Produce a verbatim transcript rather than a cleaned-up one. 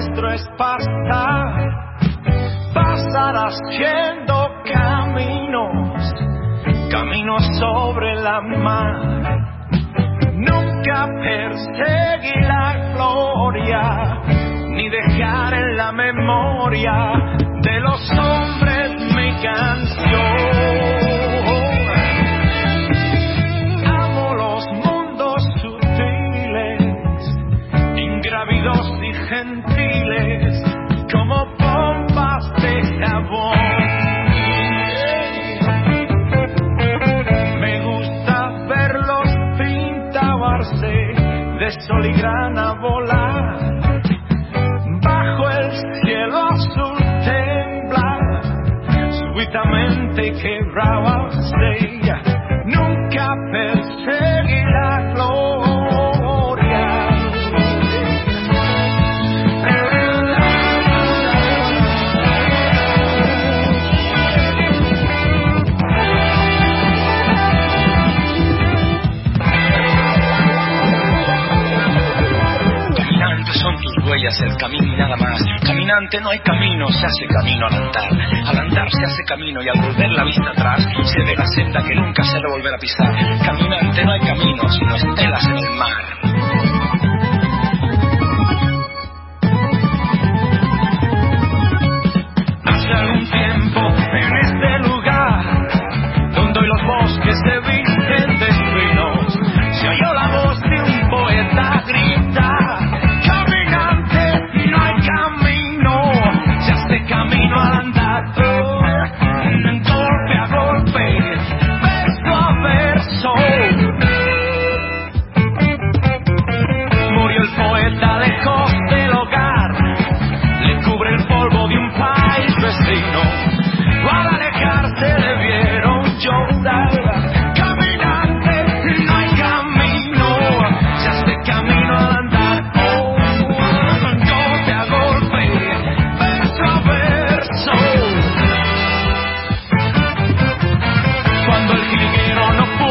nuestro es pasar, pasar haciendo caminos, caminos sobre la mar. Nunca perseguir la gloria, ni dejar en la memoria de los hombres mi canción. Amo los mundos sutiles, ingrávidos y gentiles, como bombas de jabón. Me gusta verlos pintarse de sol y grana volar, bajo el cielo azul temblar, súbitamente quebrarse. Nunca perseguí la gloria. Caminantes son tus huellas, el camino y nada más. Caminante, no hay camino, se hace camino al andar. Al andar se hace camino y al volver la vista atrás se ve la senda que nunca se ha de volver a pisar. Caminante, no hay camino, sino estelas en el mar. Hace algún tiempo en este lugar, donde hoy los bosques se visten de espinos, se oyó la voz de un poeta gritar: caminante, no hay camino, se hace camino al andar. Golpe a golpe, verso a verso, murió el poeta lejos del hogar, le cubre el polvo de un país vecino. Al alejarse le vieron llorar. Caminante, no hay camino, se hace camino al andar. Oh, golpe a golpe, verso a verso. Cuando el jilguero no pudo